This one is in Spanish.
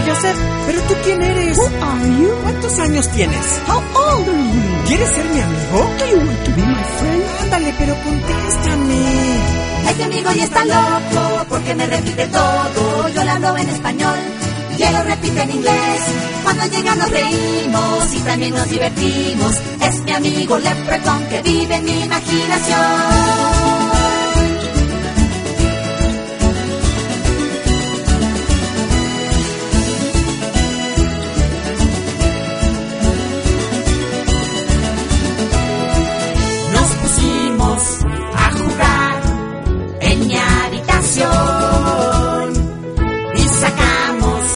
voy a hacer. ¿Pero tú quién eres? Who are you? ¿Cuántos años tienes? How old are you? ¿Quieres ser mi amigo? Do you want to be my friend? Ándale, pero contéstame. Este amigo ya está loco porque me repite todo. Yo le hablo en español y él lo repite en inglés. Cuando llega nos reímos y también nos divertimos. Es mi amigo Leprechaun que vive en mi imaginación.